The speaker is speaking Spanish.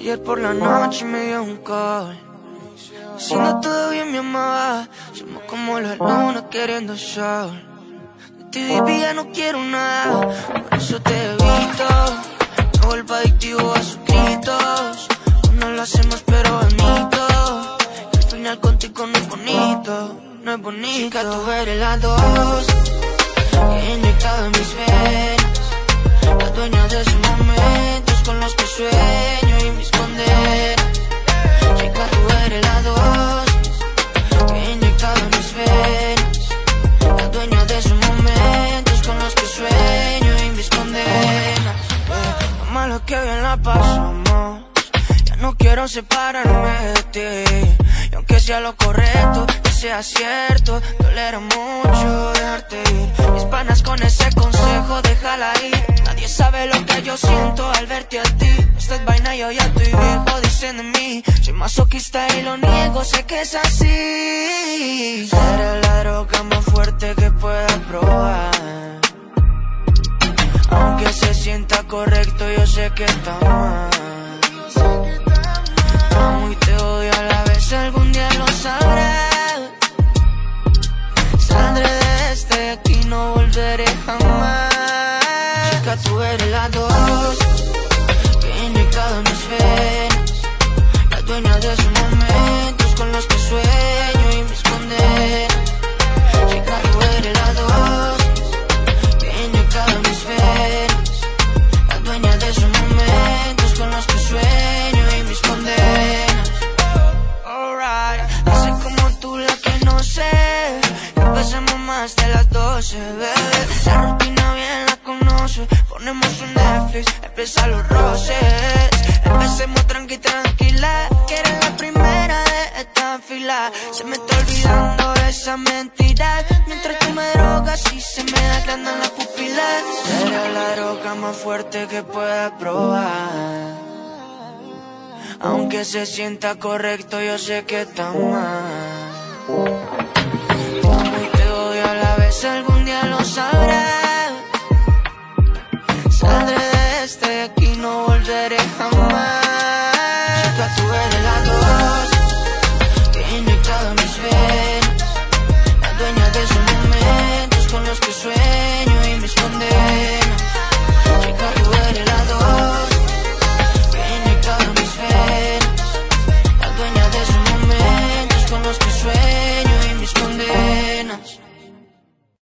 Ayer por la noche me dio un call, diciendo todo bien mi amada. Somos como la luna queriendo sol. De ti baby ya no quiero nada, por eso te evito. Me vuelvo adictivo a sus gritos. No lo hacemos pero bonito, que al final contigo no es bonito, no es bonito. Chica, tú eres la dos que he inyectado en mis venas, la dueña de esos momentos con los que sueño y mis condenas. Chica, tú eres la dosis que he inyectado en mis venas, la dueña de esos momentos con los que sueño y mis condenas. Lo malo que bien la pasamos, ya no quiero separarme de ti. Y aunque sea lo correcto, que sea cierto, tolero mucho dejarte ir. Mis panas con ese consejo, déjala ir. Nadie sabe lo que yo siento al verte a ti. Esta es vaina, yo ya estoy viejo, dicen de mí. Soy masoquista y lo niego, sé que es así. Eres la droga más fuerte que puedas probar. Aunque se sienta correcto, yo sé que está mal. Amo y te odio a la vez, algún día lo sabrás. Saldré de este aquí, no volveré jamás. Chica, tú eres la dos que he inyectado en mis venas, la dueña de esos momentos con los que sueño y mis condenas. Chica, tú eres la dos que he inyectado en mis venas, la dueña de esos momentos con los que sueño y mis condenas. Alright, así como tú la que no sé, empezamos más de las 12, bebé. La rutina bien la conoce, ponemos un Netflix, empiezan los roces. Empecemos tranquila, que eres la primera de esta fila. Se me está olvidando de esa mentira, mientras tú me drogas y se me agrandan las pupilas. Eres la droga más fuerte que puedas probar. Aunque se sienta correcto, yo sé que está mal. Amo y te odio a la vez, algún día lo sabrás. Saldré de este aquí, no volveré jamás. Chica, tú eres la dos que he inyectado en mis venas, la dueña de esos momentos con los que sueño y me esconde.